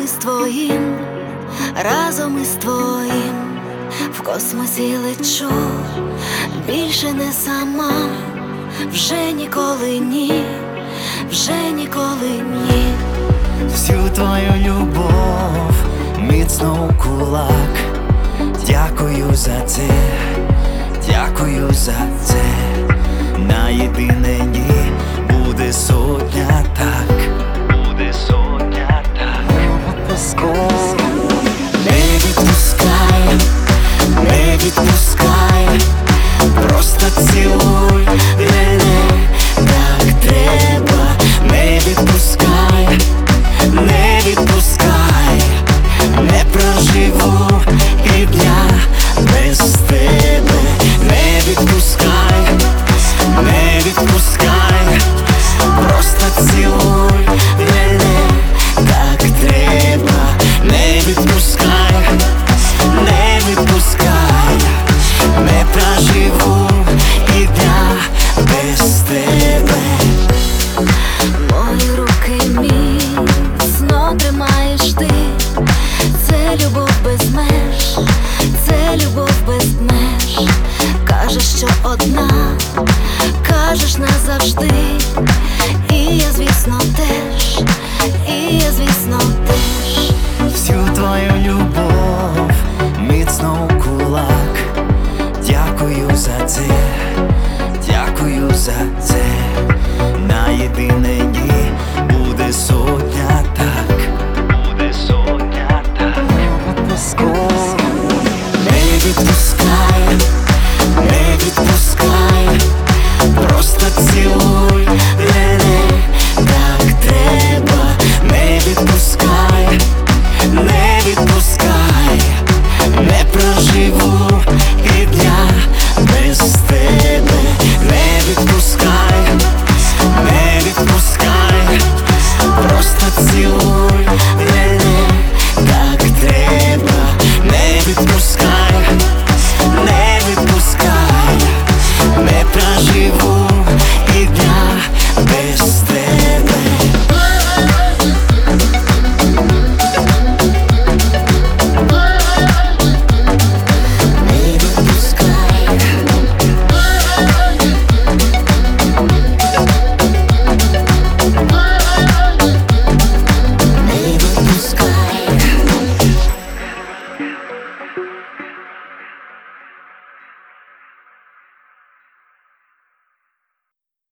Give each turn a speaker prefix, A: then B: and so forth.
A: із твоїм, разом із твоїм в космосі лечу, більше не сама, вже ніколи ні, вже ніколи ні.
B: Всю твою любов міцно у кулак. Дякую за це, дякую за це. На єдине ні буде сотня так, буде сотня так. Не відпускай, не відпускай, просто цілуй мене, так треба. Не відпускай, не відпускай, не проживу і дня без тебе. Не відпускай, не відпускай, просто цілуй мене, так треба. Не відпускай, не відпускай, не проживу і дня без тебе.
A: Мої руки міцно тримаєш ти, це любов без меж, це любов без меж. Кажеш, що одна, кажеш назавжди, і я, звісно, теж, і я, звісно, теж.
B: Всю твою любов міцно у кулак. Дякую за це, дякую за це. На єдине ні буде сотня так, буде сотня так. Не відпускай,